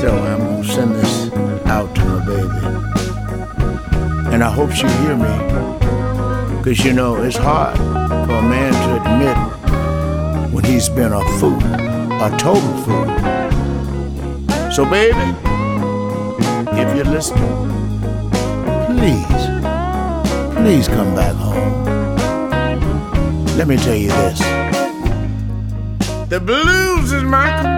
So I'm gonna send this out to my baby, and I hope she hear me, 'cause you know it's hard for a man to admit when he's been a fool, a total fool. So baby, if you're listening, please come back home. Let me tell you this: the blues is my